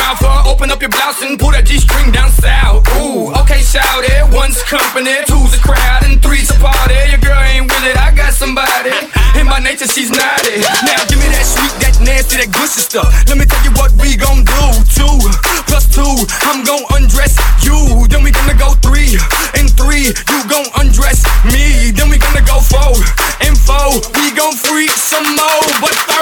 mouth up, open up your blouse and pull that G-string down south. Ooh, okay, shout it. One's company, two's a crowd, and three's a party. Your girl ain't with it, I got somebody. In my nature, she's naughty. Now give me that sweet, that nasty, that gushy stuff. Let me tell you what we gon' do. 2 plus 2, I'm gon' undress you. Then we gonna go 3 and 3, you gon' undress me. Then we gonna go 4 and 4, we gon' freak some more. But